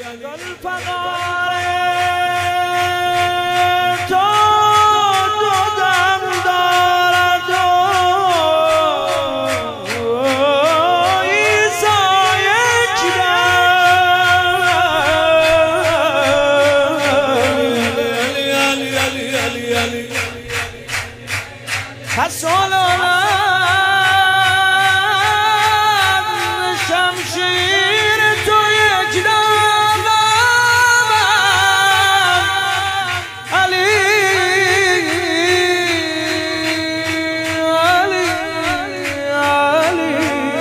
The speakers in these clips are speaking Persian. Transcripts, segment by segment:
ذوالفقار تو دم دارد عیسی علی شمشیر تو یک دم علی علی علی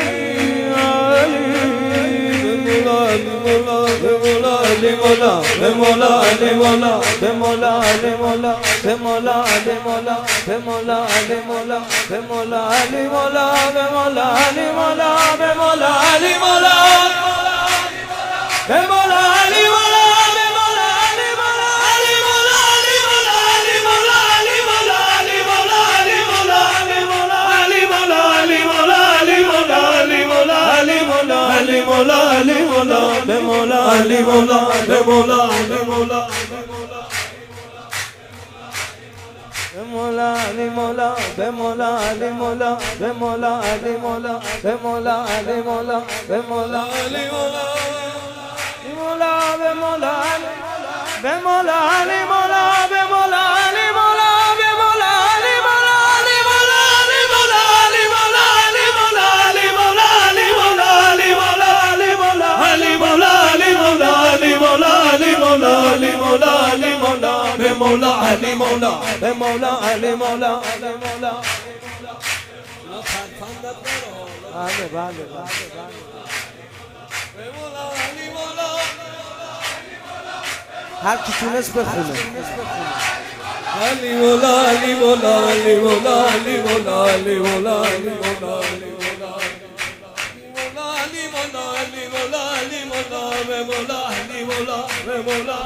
هر کی تونست بخونه علی مولا علی مولا علی مولا علی مولا علی مولا علی مولا علی مولا علی مولا علی مولا علی مولا به مولا علی مولا به مولا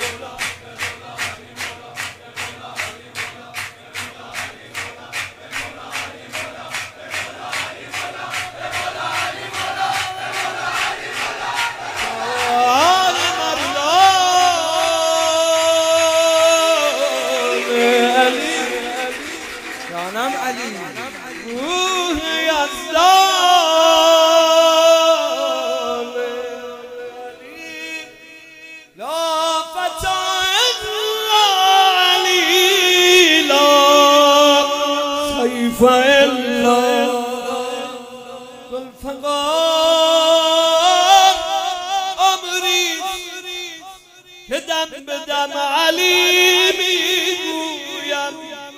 که دم به دم علی میگویم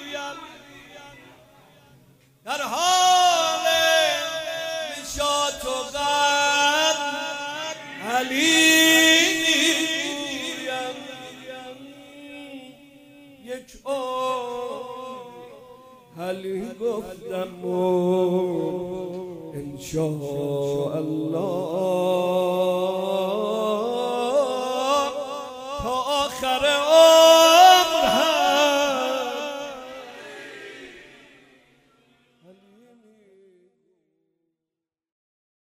در حال نشاط و غم علی میگویم یک علی گفتم و انشاءالله تا آخر